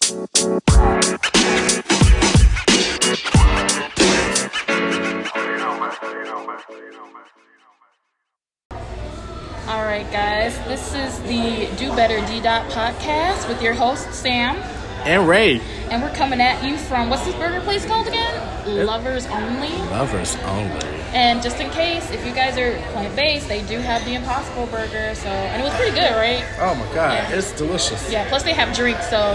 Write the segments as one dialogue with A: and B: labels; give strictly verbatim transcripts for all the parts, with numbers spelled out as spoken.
A: All right, guys, this is the Do Better D-Dot podcast with your host, Sam.
B: And Ray.
A: And we're coming at you from, what's this burger place called again? Lovers Only.
B: Lovers Only.
A: And just in case, if you guys are plant-based, they do have the Impossible Burger. So, and it was pretty good, right?
B: Oh my God,
A: yeah.
B: It's delicious.
A: Yeah, plus they have drinks, so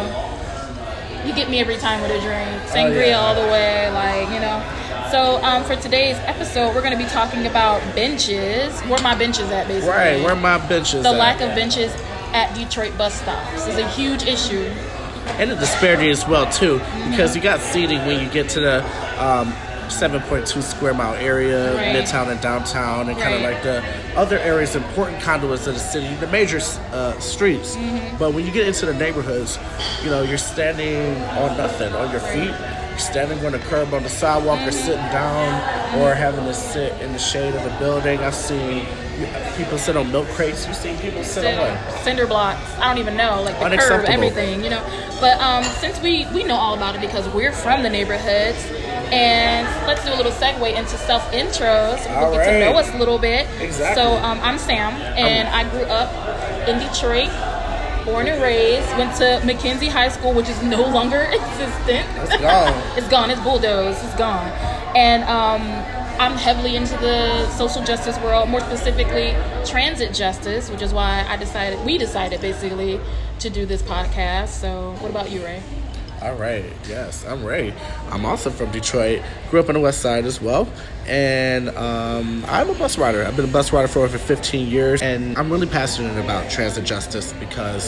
A: you get me every time with a drink. Sangria oh, yeah. all the way, like, you know. So um, for today's episode, we're going to be talking about benches. Where my benches at, basically.
B: Right, where my benches
A: the
B: at.
A: The lack of benches at Detroit bus stops is a huge issue.
B: And the disparity as well, too, because mm-hmm. you got seating when you get to the um, seven point two square mile area, right. Midtown and downtown, and right. kind of like the other areas, important conduits of the city, the major uh, streets. Mm-hmm. But when you get into the neighborhoods, you know, you're standing on nothing, on your feet. You're standing on the curb on the sidewalk mm-hmm. or sitting down or having to sit in the shade of a building. I've seen people sit on milk crates. You've seen people sit, sit on what?
A: Cinder blocks. I don't even know, like the curb, everything, you know. But um, since we, we know all about it because we're from the neighborhoods, and let's do a little segue into self-intros. So we'll get right. to know us a little bit.
B: Exactly.
A: So um, I'm Sam, and I'm... I grew up in Detroit. Born and raised, went to Mackenzie High School, which is no longer existent.
B: It's gone.
A: It's gone. It's bulldozed. It's gone. And um, I'm heavily into the social justice world, more specifically transit justice, which is why I decided, we decided basically to do this podcast. So what about you, Ray?
B: All right. Yes, I'm Ray. I'm also from Detroit. Grew up on the west side as well. And um, I'm a bus rider. I've been a bus rider for over fifteen years. And I'm really passionate about transit justice because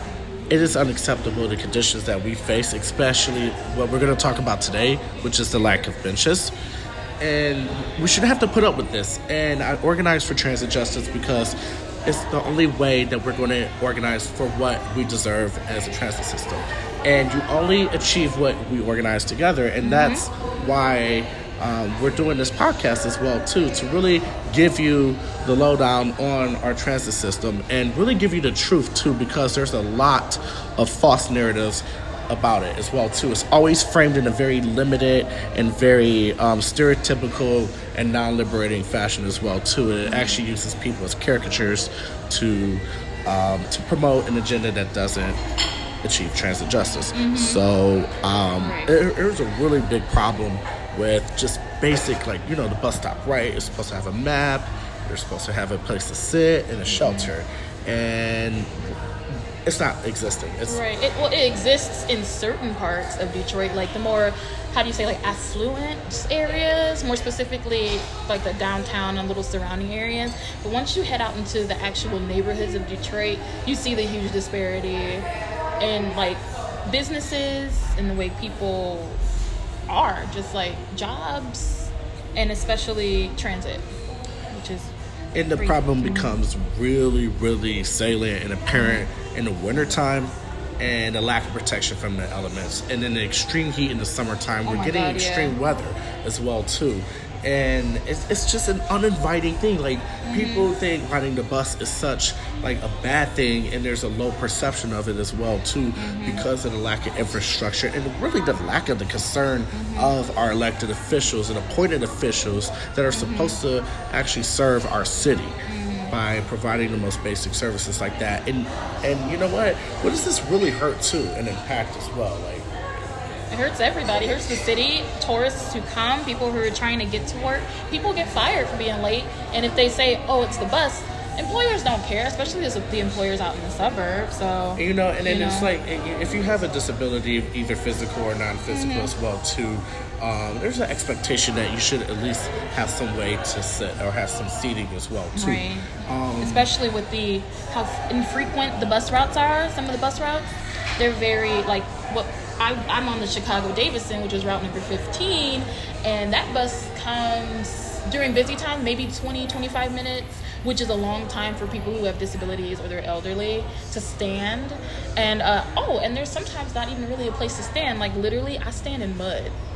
B: it is unacceptable, the conditions that we face, especially what we're going to talk about today, which is the lack of benches. And we shouldn't have to put up with this. And I organized for transit justice because it's the only way that we're going to organize for what we deserve as a transit system. And you only achieve what we organize together. And that's mm-hmm. why um, we're doing this podcast as well, too, to really give you the lowdown on our transit system and really give you the truth, too, because there's a lot of false narratives about it as well, too. It's always framed in a very limited and very um, stereotypical and non-liberating fashion as well, too. And it actually uses people as caricatures to um, to promote an agenda that doesn't achieve transit justice. Mm-hmm. So um, right. it, there's a really big problem with just basic, like, you know, the bus stop, right? It's supposed to have a map. You're supposed to have a place to sit and a shelter. Mm-hmm. And it's not existing. It's
A: right. It, well, it exists in certain parts of Detroit, like the more, how do you say, like affluent areas, more specifically like the downtown and little surrounding areas. But once you head out into the actual neighborhoods of Detroit, you see the huge disparity in like businesses and the way people are, just like jobs and especially transit, which is
B: and the problem becomes really, really salient and apparent in the wintertime and the lack of protection from the elements. And in the extreme heat in the summertime,
A: oh
B: we're getting
A: God,
B: extreme
A: yeah.
B: weather as well, too. And it's it's just an uninviting thing. Like, mm-hmm. people think riding the bus is such, like, a bad thing, and there's a low perception of it as well, too, mm-hmm. because of the lack of infrastructure and really the lack of the concern mm-hmm. of our elected officials and appointed officials that are mm-hmm. supposed to actually serve our city mm-hmm. by providing the most basic services like that. And, and you know what? What does this really hurt, too, and impact as well? Like,
A: it hurts everybody. It hurts the city, tourists who come, people who are trying to get to work. People get fired for being late. And if they say, oh, it's the bus, employers don't care, especially the employers out in the suburbs. So
B: you know, and then
A: you
B: it's
A: know.
B: like, if you have a disability, either physical or non-physical mm-hmm. as well, too, um, there's an expectation that you should at least have some way to sit or have some seating as well, too.
A: Right.
B: Um,
A: especially with the how infrequent the bus routes are. Some of the bus routes, they're very like what. I, I'm on the Chicago Davidson, which is route number fifteen, and that bus comes during busy time, maybe twenty, twenty-five minutes, which is a long time for people who have disabilities or they're elderly to stand. And, uh, oh, and there's sometimes not even really a place to stand. Like, literally, I stand in mud.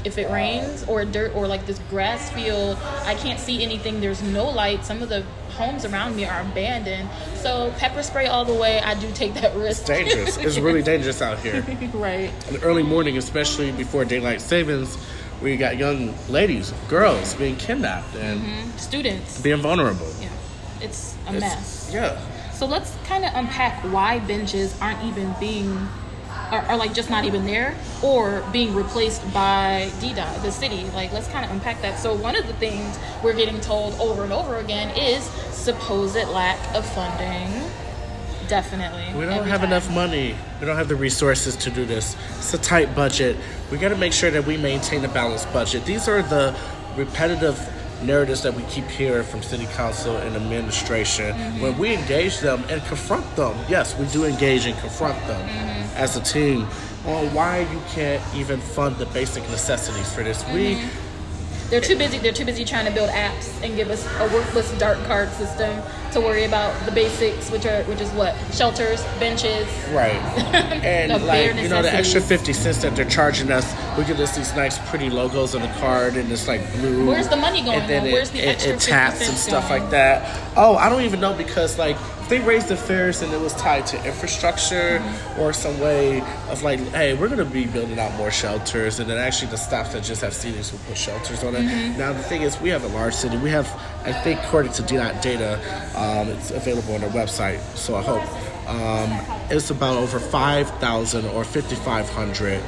A: if it rains, or dirt, or like this grass field, I can't see anything. There's no light. Some of the homes around me are abandoned. So pepper spray all the way. I do take that risk.
B: It's dangerous. It's really dangerous out here.
A: Right.
B: In the early morning, especially before daylight savings, we got young ladies, girls being kidnapped and
A: mm-hmm. students
B: being vulnerable.
A: Yeah, it's a
B: it's,
A: mess.
B: Yeah.
A: So let's kind of unpack why benches aren't even being, are, are like just not even there, or being replaced by D D O T, the city. Like, let's kind of unpack that. So one of the things we're getting told over and over again is supposed lack of funding. Definitely.
B: We don't have time. enough money. We don't have the resources to do this. It's a tight budget. We got to make sure that we maintain a balanced budget. These are the repetitive narratives that we keep hearing from city council and administration. Mm-hmm. When we engage them and confront them, yes, we do engage and confront them mm-hmm. as a team on why you can't even fund the basic necessities for this. Mm-hmm. We
A: They're too busy. They're too busy trying to build apps and give us a worthless dart card system to worry about the basics, which are which is what shelters, benches,
B: right? And like you know, the extra fifty cents that they're charging us, we get this these nice, pretty logos on the card, and it's like blue.
A: Where's the money going?
B: And then
A: it, Where's the
B: it,
A: extra
B: it, it taps and stuff
A: going?
B: like that. Oh, I don't even know, because like if they raised the fares and it was tied to infrastructure mm-hmm. or some way of like, hey, we're going to be building out more shelters, and then actually the stops that just have seatings will put shelters on it. Mm-hmm. Now the thing is, we have a large city. We have, I think, according to D DOT data, um, it's available on their website. So I hope um, it's about over five thousand or fifty-five hundred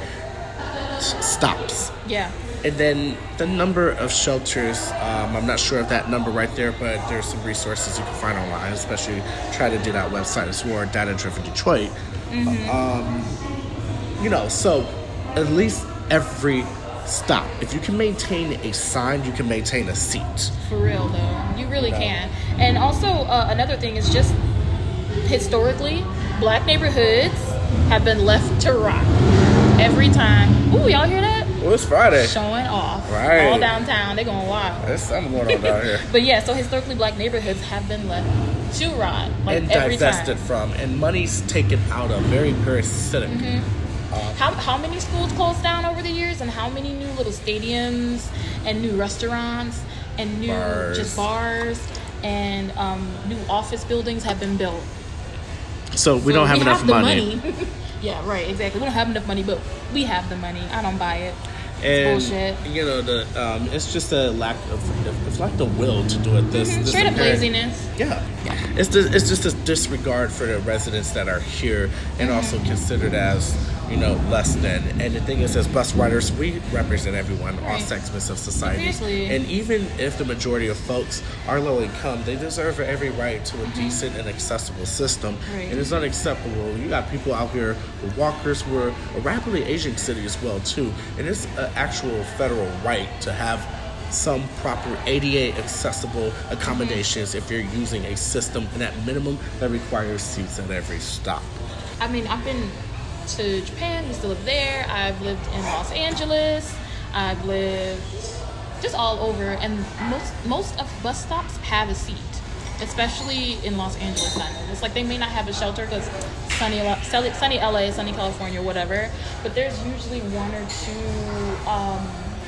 B: stops.
A: Yeah.
B: And then the number of shelters, um, I'm not sure of that number right there, but there's some resources you can find online, especially try to do that website. It's more Data Driven Detroit. Mm-hmm. Um, you know, so at least every stop, if you can maintain a sign, you can maintain a seat.
A: For real, though. You really you know? can. And also, uh, another thing is just historically, black neighborhoods have been left to rot every time. Ooh, y'all hear that?
B: Well, it's Friday.
A: Showing off.
B: Right.
A: All downtown. They're going wild.
B: There's something going on down here.
A: But yeah, so historically black neighborhoods have been left to rot. Like
B: and
A: every
B: divested
A: time.
B: from. And money's taken out of. Very parasitic.
A: Mm-hmm. Um, how, how many schools closed down over the years? And how many new little stadiums and new restaurants and new bars. just bars and um, new office buildings have been built?
B: So we
A: so
B: don't have
A: we
B: enough
A: have
B: money.
A: money. Yeah, right, exactly. We don't have enough money, but we have the money. I don't buy it. It's
B: and
A: bullshit.
B: You know, the um, it's just a lack of it's like the will to do it. This,
A: mm-hmm.
B: this
A: straight up
B: apparent,
A: laziness.
B: Yeah, yeah. It's just, it's just a disregard for the residents that are here, and mm-hmm. also considered as, you know, less than. And the thing is, as bus riders, we represent everyone, right. all segments of society.
A: Exactly.
B: And even if the majority of folks are low income, they deserve every right to a mm-hmm. decent and accessible system.
A: Right.
B: And it's unacceptable. You got people out here with walkers. We're a rapidly aging city as well, too. And it's an actual federal right to have some proper A D A accessible accommodations mm-hmm. if you're using a system, and at minimum that requires seats at every stop.
A: I mean, I've been to Japan, used to live there. I've lived in Los Angeles. I've lived just all over, and most most of bus stops have a seat, especially in Los Angeles. I know it's like they may not have a shelter because sunny, sunny L A, sunny California, whatever. But there's usually one or two um,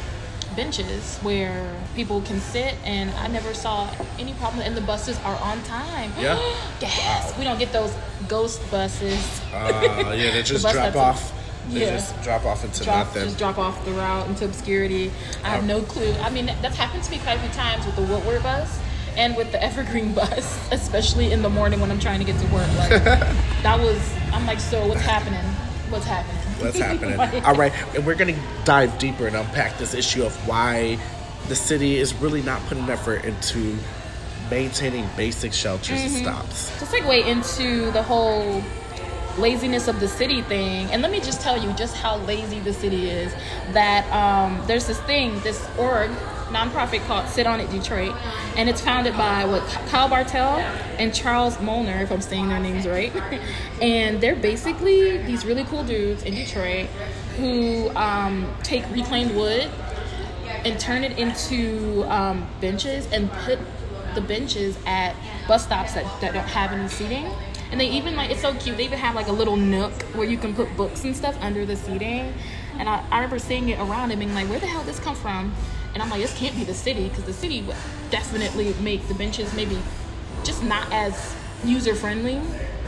A: benches where people can sit, and I never saw any problem. And the buses are on time.
B: Yeah.
A: Yes. Wow. We don't get those ghost buses.
B: Uh, yeah, they just the drop off. They
A: yeah.
B: just drop off into
A: drop,
B: nothing.
A: Just drop off the route into obscurity. I have um, no clue. I mean, that's happened to me quite a few times with the Woodward bus and with the Evergreen bus, especially in the morning when I'm trying to get to work. Like, that was, I'm like, so what's happening? What's happening?
B: What's happening? All right, and we're going to dive deeper and unpack this issue of why the city is really not putting effort into maintaining basic shelters mm-hmm. and stops.
A: To segue into the whole laziness of the city thing, and let me just tell you just how lazy the city is, that um, there's this thing, this org, nonprofit called Sit On It Detroit, and it's founded by what Kyle Bartel and Charles Molnar, if I'm saying their names right. And they're basically these really cool dudes in Detroit who um, take reclaimed wood and turn it into um, benches and put the benches at bus stops that, that don't have any seating. And they even, like, it's so cute, they even have like a little nook where you can put books and stuff under the seating. And I, I remember seeing it around and being like, where the hell did this come from? And I'm like, this can't be the city, because the city would definitely make the benches maybe just not as user friendly,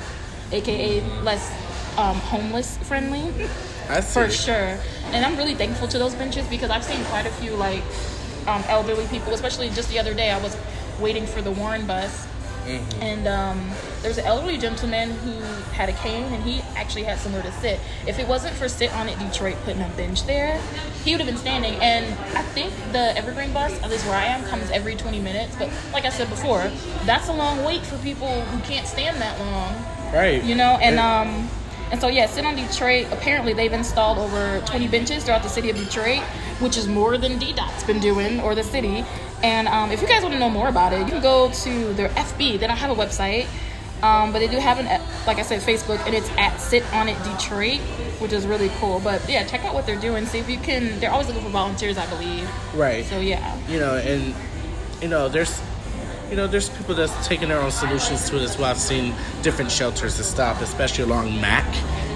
A: aka less um, homeless friendly.
B: I see.
A: For sure. And I'm really thankful to those benches, because I've seen quite a few like um, elderly people, especially just the other day I was waiting for the Warren bus. Mm-hmm. And um, there was an elderly gentleman who had a cane, and he actually had somewhere to sit. If it wasn't for Sit On It Detroit putting a bench there, he would have been standing. And I think the Evergreen bus, at least where I am, comes every twenty minutes. But like I said before, that's a long wait for people who can't stand that long.
B: Right.
A: You know, and um, and so yeah, Sit On Detroit, apparently they've installed over twenty benches throughout the city of Detroit, which is more than D DOT's been doing, or the city. And um, if you guys want to know more about it, you can go to their F B. They don't have a website, um, but they do have an, like I said, Facebook, and it's at Sit On It Detroit, which is really cool. But yeah, check out what they're doing. See if you can. They're always looking for volunteers, I believe.
B: Right.
A: So yeah.
B: You know, and you know, there's, you know, there's people that's taking their own solutions to it as well. I've seen different shelters to stop, especially along Mac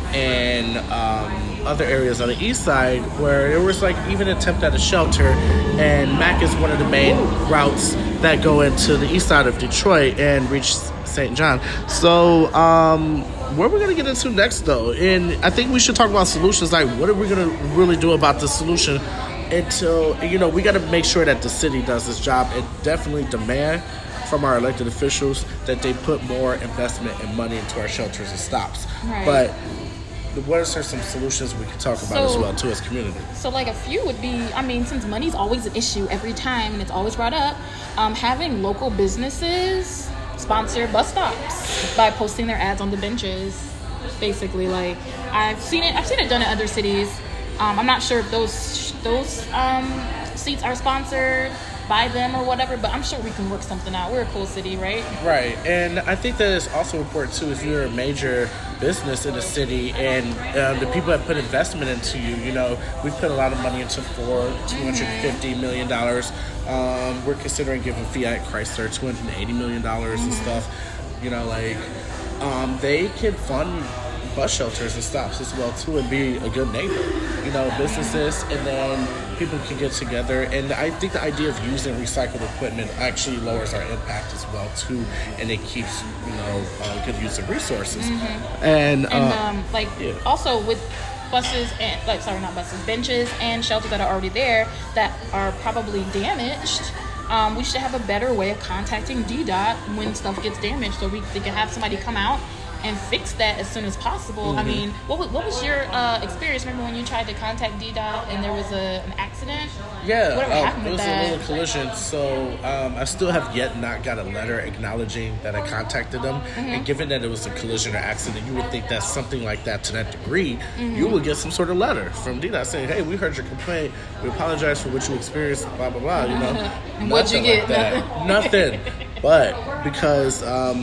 B: and um, other areas on the east side, where there was like even an attempt at a shelter, and Mac is one of the main routes that go into the east side of Detroit and reach Saint John. So um, what we're going to get into next, though, and I think we should talk about solutions, like what are we going to really do about the solution until, you know, we got to make sure that the city does its job and definitely demand from our elected officials that they put more investment and money into our shelters and stops.
A: Right.
B: But what are some solutions we can talk about so, as well too as community?
A: So like a few would be, I mean, since money's always an issue every time and it's always brought up, um, having local businesses sponsor bus stops by posting their ads on the benches. Basically, like I've seen it, I've seen it done in other cities. Um, I'm not sure if those those um, seats are sponsored by them or whatever, but I'm sure we can work something out. We're a cool city, right?
B: Right. And I think that it's also important too, if you're a major business in the city and um, the people have put investment into you. You know, we've put a lot of money into Ford, two hundred fifty million dollars. Um, we're considering giving Fiat Chrysler two hundred eighty million dollars mm-hmm. and stuff. You know, like um, they can fund bus shelters and stops as well too, and be a good neighbor. You know, businesses, and then people can get together. And I think the idea of using recycled equipment actually lowers our impact as well too, and it keeps, you know, uh, good use of resources. Mm-hmm. And, uh,
A: and um, like yeah. also with buses and like sorry not buses benches and shelters that are already there that are probably damaged, um, we should have a better way of contacting D DOT when stuff gets damaged, so we they can have somebody come out and fix that as soon as possible. Mm-hmm. I mean, what was, what was your uh, experience? Remember when you tried to contact D DOT and there was a, an accident?
B: Yeah,
A: whatever
B: uh,
A: happened
B: it
A: with
B: was
A: that?
B: a little collision. So um, I still have yet not got a letter acknowledging that I contacted them. Mm-hmm. And given that it was a collision or accident, you would think that something like that to that degree, mm-hmm. you would get some sort of letter from D DOT saying, "Hey, we heard your complaint. We apologize for what you experienced." Blah blah blah. You know,
A: and what'd you get?
B: Like that. Nothing. But because um,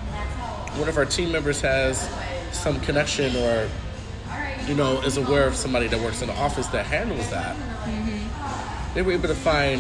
B: one of our team members has some connection or, you know, is aware of somebody that works in the office that handles that, mm-hmm. they were able to find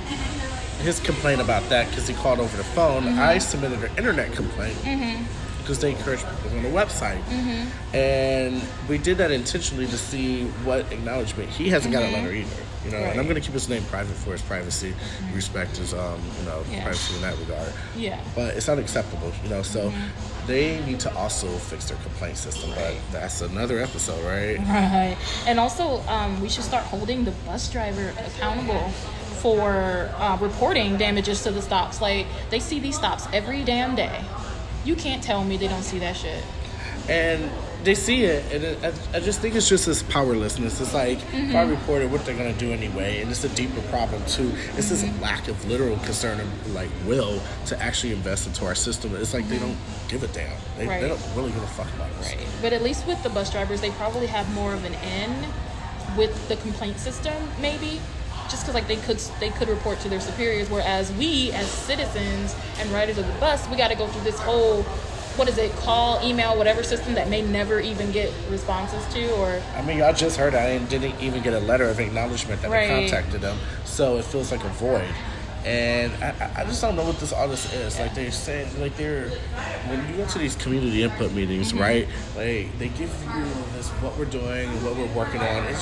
B: his complaint about that because he called over the phone. Mm-hmm. I submitted an internet complaint because mm-hmm. they encourage people on the website. Mm-hmm. And we did that intentionally to see what acknowledgement. He hasn't mm-hmm. got a letter either. You know, right. And I'm going to keep his name private for his privacy, mm-hmm. respect his, um, you know, yeah. privacy in that regard.
A: Yeah.
B: But it's not acceptable, you know, so mm-hmm. they need to also fix their complaint system, but that's another episode, right?
A: Right. And also, um, we should start holding the bus driver accountable for uh, reporting damages to the stops. Like, they see these stops every damn day. You can't tell me they don't see that shit.
B: And they see it, and it, I, I just think it's just this powerlessness. It's like, mm-hmm. if I report it, what they're going to do anyway, and it's a deeper problem, too. It's mm-hmm. this lack of literal concern and, like, will to actually invest into our system. It's like mm-hmm. they don't give a damn. They, right. they don't really give a fuck about us.
A: Right. But at least with the bus drivers, they probably have more of an in with the complaint system, maybe. Just because, like, they could they could report to their superiors, whereas we, as citizens and riders of the bus, we got to go through this whole, what is it, call, email, whatever system that may never even get responses to. Or
B: I mean, y'all just heard I didn't even get a letter of acknowledgement that
A: right.
B: I contacted them, so it feels like a void. And I, I just don't know what this all this is. Like they're saying, like they're when you go to these community input meetings, mm-hmm. right? Like they give you this what we're doing and what we're working on. It's just these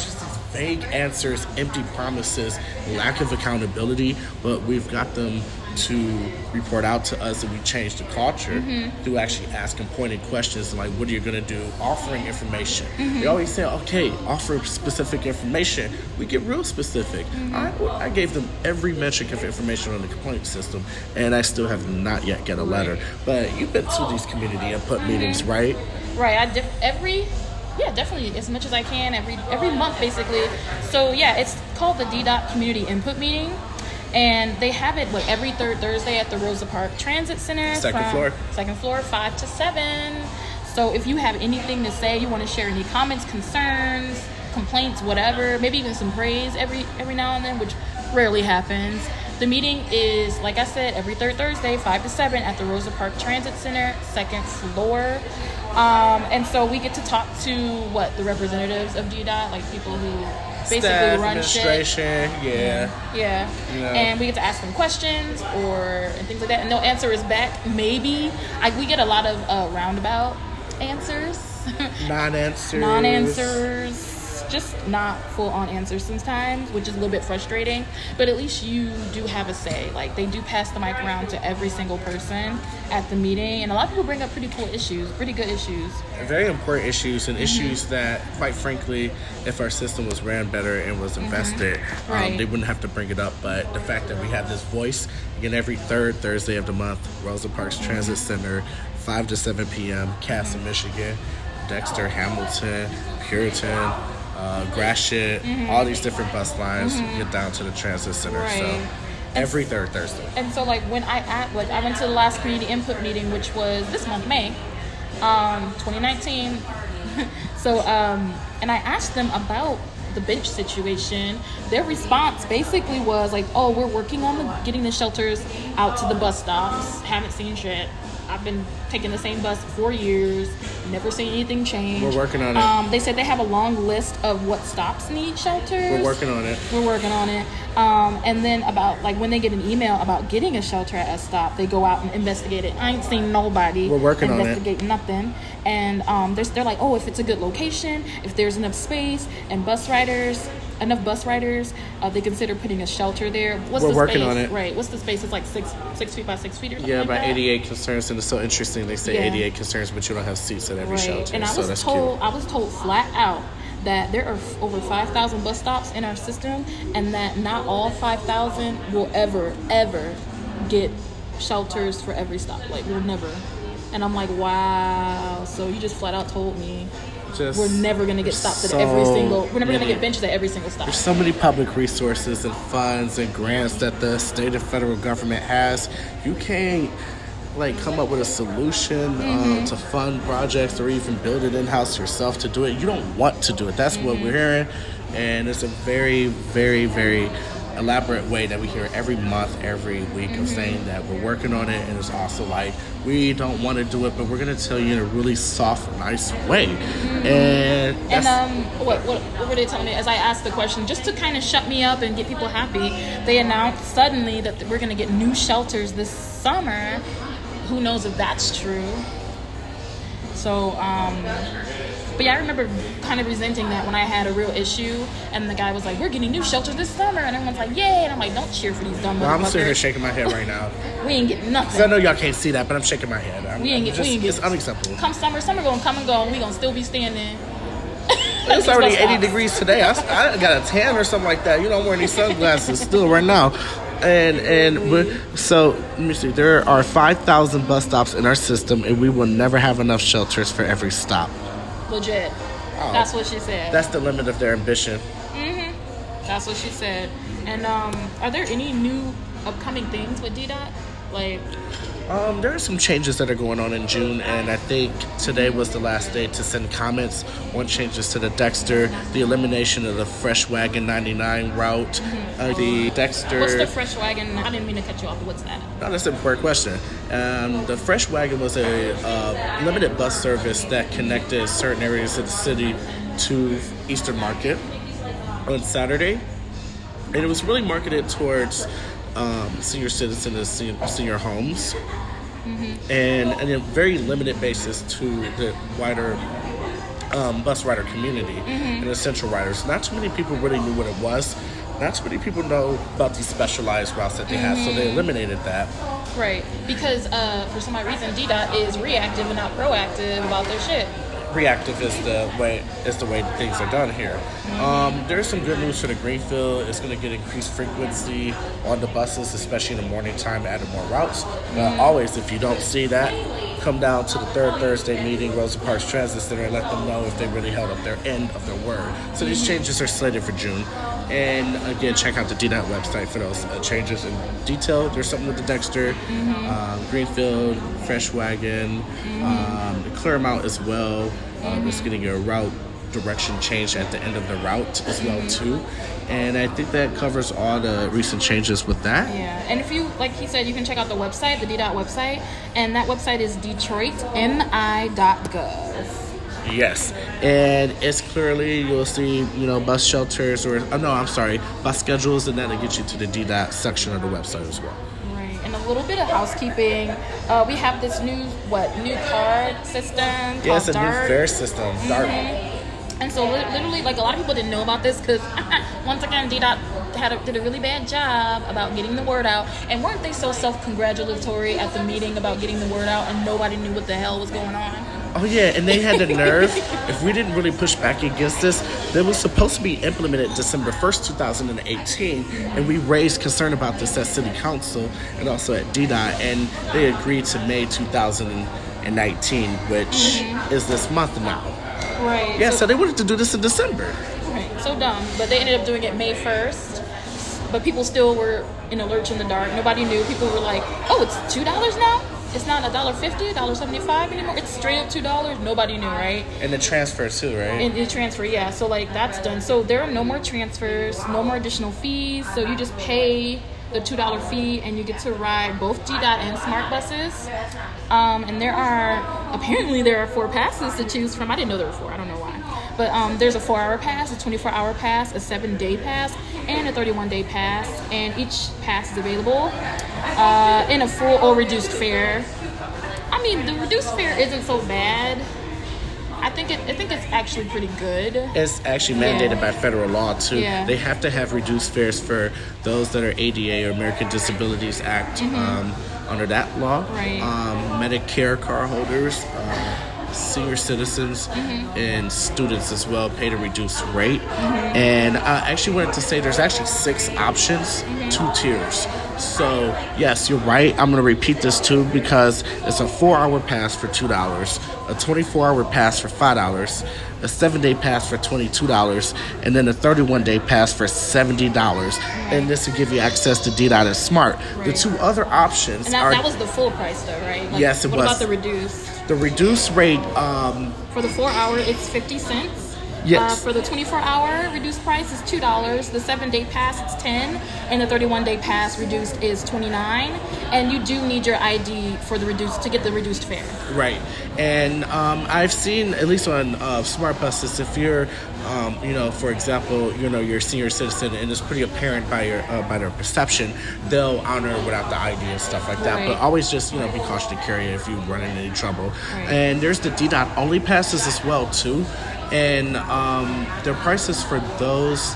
B: vague answers, empty promises, lack of accountability, but we've got them to report out to us that we change the culture mm-hmm. through actually asking pointed questions like, what are you going to do? Offering information. Mm-hmm. We always say, okay, offer specific information. We get real specific. Mm-hmm. I, I gave them every metric of information on the complaint system, and I still have not yet get a letter. But you've been to these community input mm-hmm. meetings, right?
A: Right. I def- every... Yeah, definitely, as much as I can, every every month, basically. So, yeah, it's called the D DOT Community Input Meeting. And they have it, what, every third Thursday at the Rosa Parks Transit Center.
B: Second floor.
A: Second floor, five to seven. So if you have anything to say, you want to share any comments, concerns, complaints, whatever, maybe even some praise every every now and then, which rarely happens. The meeting is, like I said, every third Thursday, five to seven at the Rosa Parks Transit Center, second floor. Um, and so we get to talk to, what, the representatives of D DOT, like people who basically
B: Staff,
A: run
B: administration,
A: shit.
B: yeah.
A: Yeah.
B: You know.
A: And we get to ask them questions or and things like that. And they'll answer us back, maybe. I, we get a lot of uh, roundabout answers.
B: Non-answers.
A: Non-answers. Just not full-on answers sometimes, which is a little bit frustrating. But at least you do have a say. Like, they do pass the mic around to every single person at the meeting. And a lot of people bring up pretty cool issues, pretty good issues.
B: Very important issues and mm-hmm. issues that, quite frankly, if our system was ran better and was invested, mm-hmm. right. um, they wouldn't have to bring it up. But the fact that we have this voice, again, every third Thursday of the month, Rosa Parks mm-hmm. Transit Center, five to seven p.m., Castle, mm-hmm. Michigan, Dexter, Hamilton, Puritan, Uh, Gratiot, mm-hmm. all these different bus lines mm-hmm. get down to the transit center. Right. So every and, third Thursday.
A: And so, like when I at like I went to the last community input meeting, which was this month, May, um, twenty nineteen. so, um, and I asked them about the bench situation. Their response basically was like, "Oh, we're working on the, getting the shelters out to the bus stops. Haven't seen shit. I've been taking the same bus for four years. Never seen anything change.
B: We're working on it.
A: Um, they said they have a long list of what stops need shelters.
B: We're working on it.
A: We're working on it. Um, and then about, like, when they get an email about getting a shelter at a stop, they go out and investigate it. I ain't seen nobody
B: We're working
A: investigate
B: on it.
A: nothing. And um, they're, they're like, oh, if it's a good location, if there's enough space, and bus riders... enough bus riders, uh, they consider putting a shelter there. What's
B: We're
A: the
B: working
A: space?
B: on it.
A: Right. What's the space? It's like six six feet by six feet or something.
B: Yeah,
A: like
B: by
A: that.
B: eighty-eight concerns, and it's so interesting. They say yeah. eighty-eight concerns, but you don't have seats at every
A: right.
B: shelter.
A: And I
B: so
A: was
B: that's
A: told,
B: cute.
A: I was told flat out that there are over five thousand bus stops in our system, and that not all five thousand will ever, ever get shelters for every stop. Like, we'll never. And I'm like, wow. So you just flat out told me. Just we're never going to get stopped so at every single... We're never going to get benches at every single stop.
B: There's so many public resources and funds and grants that the state and federal government has. You can't, like, come up with a solution mm-hmm. um, to fund projects or even build it in-house yourself to do it. You don't want to do it. That's mm-hmm. what we're hearing. And it's a very, very, very elaborate way that we hear every month, every week mm-hmm. of saying that we're working on it. And it's also like, we don't want to do it, but we're going to tell you in a really soft, nice way. Mm-hmm. And
A: and um, what, what what were they telling me? As I asked the question, just to kind of shut me up and get people happy, they announced suddenly that we're going to get new shelters this summer. Who knows if that's true? So, um... But yeah, I remember kind of resenting that when I had a real issue, and the guy was like, "We're getting new shelters this summer," and everyone's like, "Yay!" And I'm like, "Don't cheer for these dumb
B: well,
A: motherfuckers."
B: I'm sitting here shaking my head right now.
A: We ain't getting nothing.
B: Because I know y'all can't see that, but I'm shaking my head. I'm,
A: we ain't
B: get,
A: get, we ain't
B: It's
A: get,
B: unacceptable.
A: Come summer, summer gonna come and go, and we gonna still be standing.
B: It's already eighty degrees today. I, I got a tan or something like that. You know, I'm wearing these sunglasses still right now. And and we're, so let me see. There are five thousand bus stops in our system, and we will never have enough shelters for every stop.
A: Legit. Oh, that's what she said.
B: That's the limit of their ambition.
A: Mm-hmm. That's what she said. And um, are there any new upcoming things with D DOT? Like,
B: um, there are some changes that are going on in June, and I think today was the last day to send comments on changes to the Dexter, the elimination of the Fresh Wagon ninety-nine route, mm-hmm. uh, the Dexter.
A: What's the Fresh Wagon? I didn't mean to cut you off, but what's that?
B: No, that's an important question. Um, the Fresh Wagon was a uh, limited bus service that connected certain areas of the city to Eastern Market on Saturday, and it was really marketed towards um, senior citizens and senior, senior homes, mm-hmm. and on a very limited basis to the wider um, bus rider community
A: Mm-hmm.
B: and essential riders. Not too many people really knew what it was. Not too many people know about these specialized routes that they have, so they eliminated that.
A: Right. Because uh, for some odd reason, D DOT is reactive and not proactive about their shit.
B: Reactive is the way is the way things are done here.
A: Mm-hmm.
B: Um, there's some good news for the Greenfield. It's going to get increased frequency on the buses, especially in the morning time, adding more routes.
A: Mm-hmm.
B: But always, if you don't see that, come down to the third Thursday meeting, Rosa Parks Transit Center, and let them know if they really held up their end of their word. So these changes are slated for June. And again, check out the D DOT website for those uh, changes in detail. There's something with the Dexter,
A: Mm-hmm.
B: um, Greenfield, Fresh Wagon,
A: Mm-hmm.
B: um, the Claremont as well. Um,
A: Mm-hmm.
B: it's getting a route direction change at the end of the route as well too. And I think that covers all the recent changes with that.
A: Yeah, and if you, like he said, you can check out the website, the D DOT website, and that website is detroit m i dot gov.
B: Yes, and it's clearly, you'll see, you know, bus shelters or, oh no, I'm sorry, bus schedules, and that'll get you to the D DOT section of the website as well.
A: Right, and a little bit of housekeeping. Uh, we have this new, what, new card system called
B: Yeah, it's a
A: DART.
B: new fare system, DART.
A: And so li- literally, like, a lot of people didn't know about this because, once again, D DOT had a, did a really bad job about getting the word out. And weren't they so self-congratulatory at the meeting about getting the word out and nobody knew what the hell was going on?
B: Oh yeah, and they had the nerve. If we didn't really push back against this, that was supposed to be implemented December first, two thousand eighteen, and we raised concern about this at City Council and also at D DOT, and they agreed to May two thousand nineteen, which mm-hmm. is this month now.
A: Right.
B: Yeah, so, so they wanted to do this in December.
A: Right, so dumb. But they ended up doing it May first. But people still were in a lurch in the dark. Nobody knew. People were like, oh, it's two dollars now? It's not a dollar fifty, a dollar seventy-five anymore. It's straight up two dollars. Nobody knew, right?
B: And the transfer too, right?
A: And the transfer, yeah. So like that's done. So there are no more transfers, no more additional fees. So you just pay the two dollar fee and you get to ride both D DOT and Smart buses. Um, and there are apparently there are four passes to choose from. I didn't know there were four. I don't know why. But um, there's a four hour pass, a twenty-four hour pass, a seven day pass, and a thirty-one day pass. And each pass is available uh, in a full or reduced fare. I mean, the reduced fare isn't so bad. I think it. I think it's actually pretty good.
B: It's actually mandated
A: Yeah.
B: by federal law too.
A: Yeah.
B: They have to have reduced fares for those that are A D A or American Disabilities Act
A: Mm-hmm.
B: um, under that law.
A: Right.
B: Um, Medicare card holders, uh, senior citizens,
A: Mm-hmm.
B: and students as well paid a reduced rate.
A: Mm-hmm.
B: And I actually wanted to say there's actually six options,
A: Mm-hmm.
B: two tiers. So yes, you're right. I'm gonna repeat this too because it's a four-hour pass for two dollars, a twenty-four hour pass for five dollars, a seven-day pass for twenty-two dollars, and then a thirty-one day pass for seventy dollars.
A: Right.
B: And this will give you access to D DOT and Smart.
A: Right.
B: The two other options
A: And that,
B: are
A: that was the full price, though, right? Like,
B: Yes, it
A: what
B: was.
A: about the reduced?
B: the reduced rate. Um,
A: For the four hour, it's fifty cents.
B: Yes.
A: Uh, for the twenty-four hour reduced price is two dollars. The seven day pass is ten, and the thirty-one day pass reduced is twenty-nine. And you do need your I D for the reduced to get the reduced fare.
B: Right, and um, I've seen at least on uh, Smart buses, if you're, um, you know, for example, you know, you're a senior citizen, and it's pretty apparent by your uh, by their perception, they'll honor without the I D and stuff like that.
A: Right.
B: But always just, you know, be cautious to carry it if you run into any trouble.
A: Right.
B: And there's the D DOT only passes as well too, and um, their prices for those.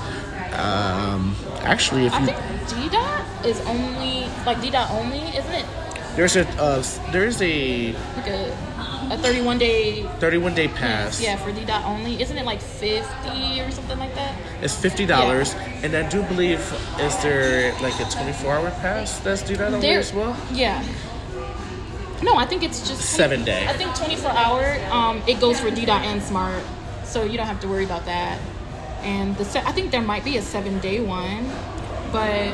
B: Um, actually, if
A: I
B: you
A: think D DOT is only, like D DOT only, isn't it?
B: there's a uh, there's a
A: Like a, a thirty-one day
B: thirty-one day pass.
A: Yeah, for D DOT only. Isn't it like fifty or something like that?
B: It's fifty dollars, and I do believe is there like a twenty-four hour pass that's D DOT only
A: There-
B: as well.
A: Yeah. No, I think it's just
B: Seven day.
A: I think twenty-four hour. Um, it goes for D DOT and Smart, so you don't have to worry about that. And the se- I think there might be a seven day one, but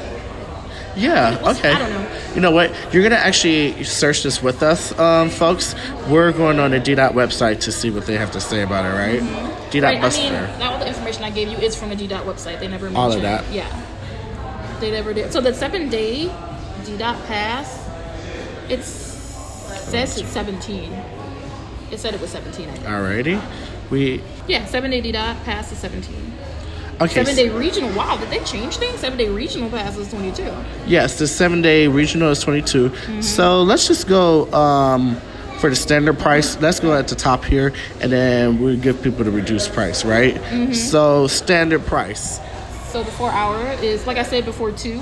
B: Yeah.
A: We'll see.
B: Okay.
A: I don't know.
B: You know what? You're gonna actually search this with us, um, folks. We're going on the D DOT website to see what they have to say about it, right?
A: Mm-hmm.
B: D DOT
A: right, I
B: bus
A: mean,
B: fare.
A: all the information I gave you is from the D DOT website. They never mentioned
B: All of that?
A: Yeah, they never did. So the seven day D DOT pass, it's says it's seventeen. It said it was seventeen. I think.
B: Alrighty. We
A: Yeah, seven day D DOT pass is seventeen.
B: okay.
A: Seven day
B: s-
A: regional. Wow, did they change things? Seven day regional pass is twenty-two.
B: Yes, the seven day regional is twenty-two.
A: Mm-hmm.
B: So let's just go um, for the standard price, let's go at the top here, and then we'll give people the reduced price, right? Mm-hmm. So standard price.
A: So the four hour is, like I said before, two.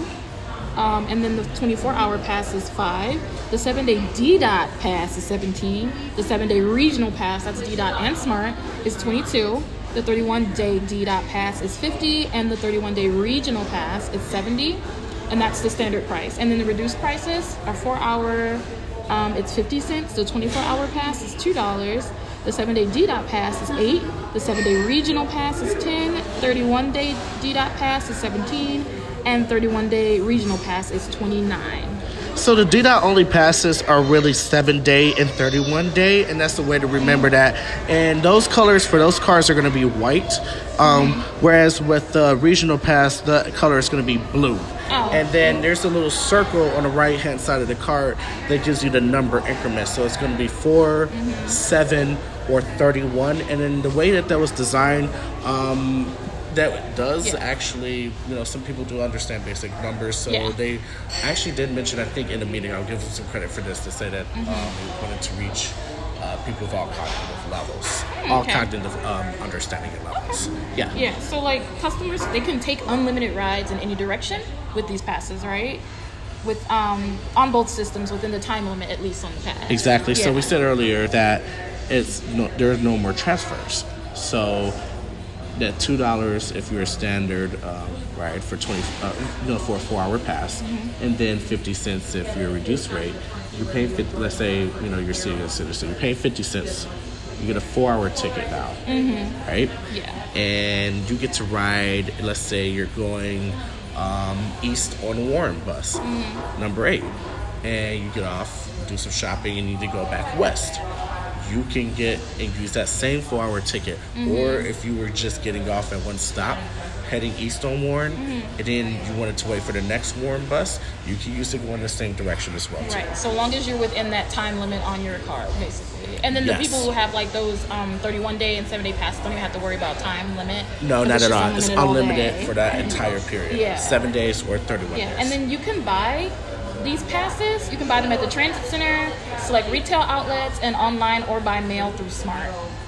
A: Um, and then the twenty-four hour pass is five. The seven day D DOT pass is seventeen. The seven day regional pass, that's D DOT and Smart, is twenty-two. The thirty-one day D DOT pass is fifty. And the thirty-one day regional pass is seventy. And that's the standard price. And then the reduced prices are four hour, um, it's fifty cents. The twenty-four hour pass is two dollars. The seven day D DOT pass is eight. The seven day regional pass is ten. thirty-one day D DOT pass is seventeen. And thirty-one day regional pass is twenty-nine.
B: So the D DOT only passes are really seven day and thirty-one day, and that's the way to remember that. And those colors for those cars are going to be white, um, mm-hmm. whereas with the regional pass, the color is going to be blue. Oh. And then there's a little circle on the right hand side of the card that gives you the number increment. So it's going to be four, mm-hmm. seven, or thirty-one. And then the way that that was designed, um, that does yeah. actually, you know, some people do understand basic numbers, so yeah. they actually did mention, I think in the meeting, I'll give them some credit for this, to say that mm-hmm. um, we wanted to reach uh, people with all cognitive levels, mm, all okay. cognitive um, understanding levels. Yeah.
A: Yeah, so like customers, they can take unlimited rides in any direction with these passes, right? With um, on both systems within the time limit, at least on the pass.
B: Exactly.
A: Yeah.
B: So we said earlier that it's no, there's no more transfers. So that two dollars if you're a standard um, ride for twenty, uh, you know, for a four-hour pass, mm-hmm. and then fifty cents if you're a reduced rate. You pay fifty. Let's say you know you're senior citizen. You pay fifty cents. You get a four-hour ticket now, mm-hmm. right?
A: Yeah.
B: And you get to ride. Let's say you're going um, east on the Warren bus, mm-hmm. number eight, and you get off, do some shopping, and you need to go back west. You can get and use that same four-hour ticket, mm-hmm. or if you were just getting off at one stop, heading east on Warren, mm-hmm. and then you wanted to wait for the next Warren bus, you can use it going in the same direction as well.
A: Right,
B: too.
A: so long as you're within that time limit on your card, basically. And then the yes. people who have like those um, thirty-one day and seven day passes don't even have to worry about time limit.
B: No, not at all. It's unlimited for that entire period. Yeah. Seven days or thirty-one
A: yeah.
B: days.
A: And then you can buy these passes, you can buy them at the transit center, select retail outlets, and online or by mail through Smart,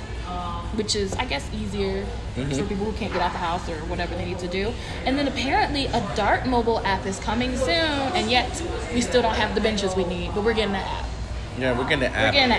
A: which is, I guess, easier mm-hmm. for people who can't get out the house or whatever they need to do. And then apparently a Dart mobile app is coming soon, and yet we still don't have the benches we need, but we're getting the app.
B: Yeah, we're getting the app,
A: we're getting the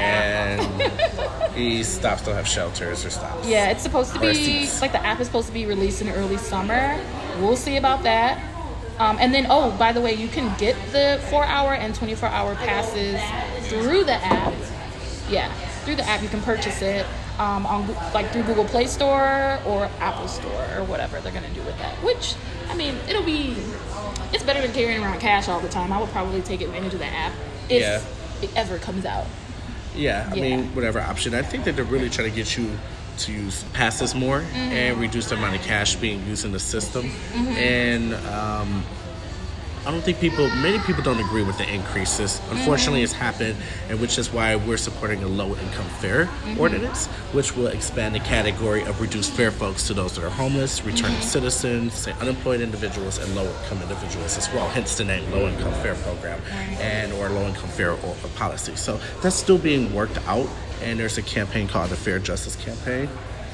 A: app.
B: And these stops don't have shelters or stops.
A: Yeah, it's supposed to be, like the app is supposed to be released in early summer. We'll see about that. Um, and then, oh, by the way, you can get the four-hour and twenty-four hour passes through the app. Yeah, through the app, you can purchase it um, on like through Google Play Store or Apple Store or whatever they're gonna do with that. Which, I mean, it'll be it's better than carrying around cash all the time. I would probably take advantage of the app if
B: yeah.
A: it ever comes out.
B: Yeah, I yeah. mean, whatever option. I think that they're really trying to get you to use passes more mm-hmm. and reduce the amount of cash being used in the system. Mm-hmm. And um, I don't think people, many people don't agree with the increases. Unfortunately, mm-hmm. it's happened, and which is why we're supporting a low-income fare mm-hmm. ordinance, which will expand the category of reduced fare folks to those that are homeless, returning mm-hmm. citizens, say unemployed individuals, and low-income individuals as well. Hence the name Low-Income Fare Program and or Low-Income Fare or, or Policy. So that's still being worked out, and there's a campaign called the Fair Justice Campaign.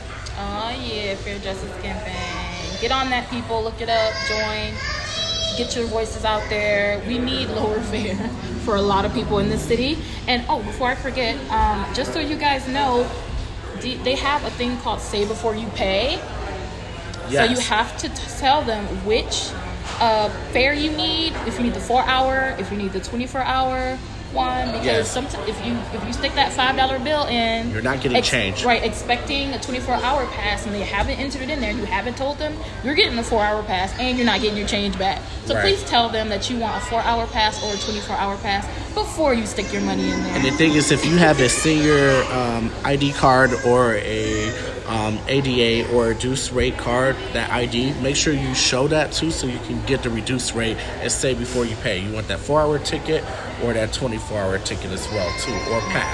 A: Oh yeah, Fair Justice Campaign. Get on that, people. Look it up. Join. Get your voices out there. We need lower fare for a lot of people in this city. And oh, before I forget, um, just so you guys know, they have a thing called Say Before You Pay. Yes. So you have to t- tell them which uh, fare you need. If you need the four hour, if you need the twenty-four hour one, because yes. sometimes if you if you stick that five dollar bill in,
B: you're not getting ex- change.
A: Right, expecting a twenty-four hour pass, and they haven't entered it in there, you haven't told them you're getting a four hour pass, and you're not getting your change back. So right. please tell them that you want a four hour pass or a twenty-four hour pass before you stick your money in there.
B: And the thing is, if you have a senior um, I D card or a um, A D A or a reduced rate card, that I D, make sure you show that too, so you can get the reduced rate and say before you pay. You want that four hour ticket or that twenty-four hour ticket as well too, or pass.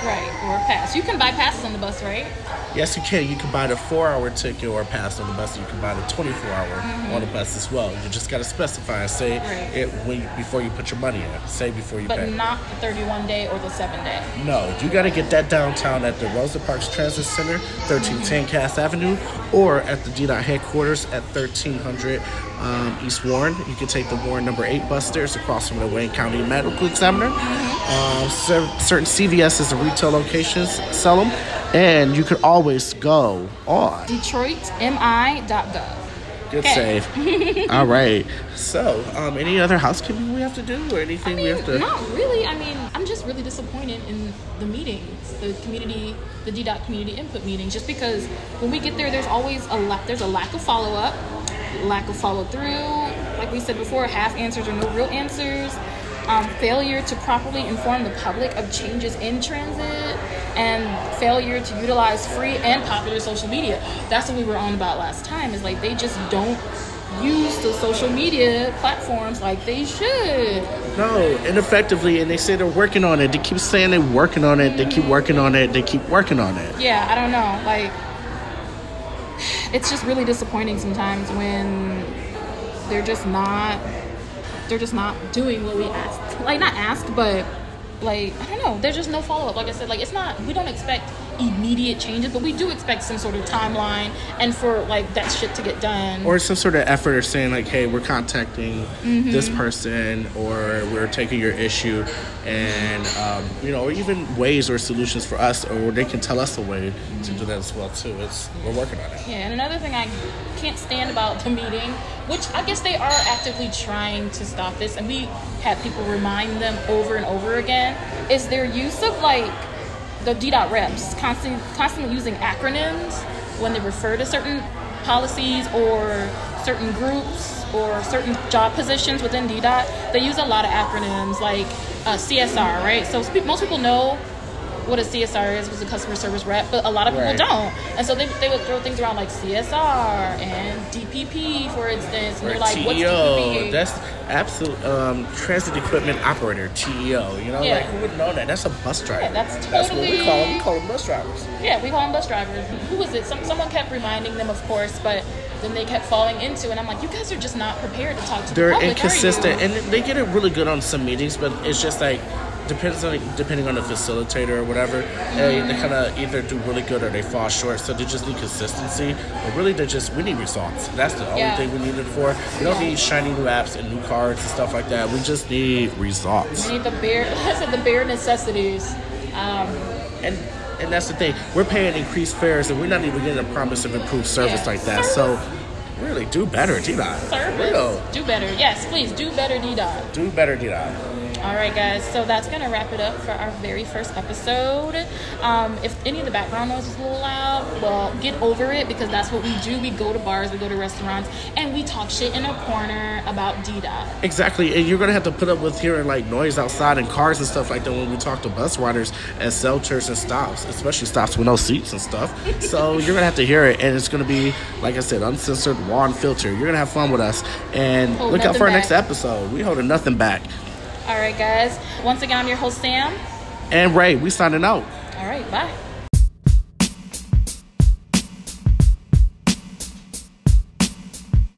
A: Right, or a pass. You can buy passes on the bus, right?
B: Yes, you can. You can buy the four-hour ticket or a pass on the bus. You can buy the twenty-four hour mm-hmm. on the bus as well. You just got to specify and say right. it when before you put your money in. Say before you
A: but
B: pay.
A: But not the thirty-one day or the seven day.
B: No, you got to get that downtown at the Rosa Parks Transit Center, thirteen ten mm-hmm. Cass Avenue, or at the D DOT headquarters at thirteen hundred um, East Warren. You can take the Warren number eight bus there. It's across from the Wayne County Medical Examiner. Mm-hmm. Um, cer- certain C V S's and retail locations sell them. And you could always go on
A: Detroit M I dot gov.
B: Good okay. save. All right. So, um, any other housekeeping we have to do or anything
A: I mean,
B: we have to...
A: Not really. I mean, I'm just really disappointed in the meetings, the community, the D DOT community input meetings, just because when we get there, there's always a lack, there's a lack of follow-up, lack of follow-through. Like we said before, half answers or no real answers. Um, failure to properly inform the public of changes in transit, and failure to utilize free and popular social media. That's what we were on about last time, is like they just don't use the social media platforms like they should.
B: No, ineffectively, and they say they're working on it. They keep saying they're working on it. They keep working on it. They keep working on it.
A: Yeah, I don't know. Like, it's just really disappointing sometimes when they're just not... they're just not doing what we asked. Like, not asked, but, like, I don't know. There's just no follow-up. Like I said, like, it's not, we don't expect immediate changes, but we do expect some sort of timeline and for, like, that shit to get done.
B: Or some sort of effort of saying, like, hey, we're contacting mm-hmm. this person, or we're taking your issue, and, um, you know, or even ways or solutions for us, or they can tell us a way to do that as well, too. It's, we're working on it.
A: Yeah, and another thing I can't stand about the meeting, which I guess they are actively trying to stop this, and we have people remind them over and over again, is their use of, like, the D DOT reps constantly, constantly using acronyms when they refer to certain policies or certain groups or certain job positions within D DOT. They use a lot of acronyms like uh, C S R, right? So spe- most people know what a C S R is, was a customer service rep, but a lot of people right. don't. And so they, they would throw things around like C S R and D P P, for instance. And
B: or
A: you're like,
B: T E O.
A: what's D P P?
B: That's absolute um, transit equipment operator, T E O. You know, yeah. like, who would know that? That's a bus driver.
A: Yeah, that's totally...
B: That's what we call them. We call them bus drivers.
A: Yeah, we call them bus drivers. Who was it? Some, someone kept reminding them, of course, but then they kept falling into, and I'm like, you guys are just not prepared to talk to
B: They're
A: the public,
B: inconsistent, and they get it really good on some meetings, but it's just like, depends on depending on the facilitator or whatever. Mm-hmm. They, they kind of either do really good or they fall short. So they just need consistency. But really, they just we need results. That's the
A: yeah.
B: only thing we need it for. We don't need shiny new apps and new cards and stuff like that. We just need results.
A: We need the bare, I said the bare necessities. Um,
B: and and that's the thing. We're paying increased fares, and we're not even getting a promise of improved service
A: yeah.
B: like that.
A: Service.
B: So. Really, do better, D DOT.
A: Service.
B: Real.
A: Do better. Yes, please, do better, D DOT.
B: Do better, D DOT.
A: All right, guys. So that's going to wrap it up for our very first episode. Um, if any of the background noise is a little loud, well, get over it, because that's what we do. We go to bars, we go to restaurants, and we talk shit in a corner about D DOT.
B: Exactly. And you're going to have to put up with hearing, like, noise outside and cars and stuff like that when we talk to bus riders at shelters and stops, especially stops with no seats and stuff. So you're going to have to hear it, and it's going to be, like I said, uncensored, raw, unfiltered. You're going to have fun with us. And
A: Hold
B: look out for our
A: back.
B: next episode. We holding nothing back.
A: All right, guys. Once again, I'm your host, Sam.
B: And Ray. We signing out.
A: All right. Bye.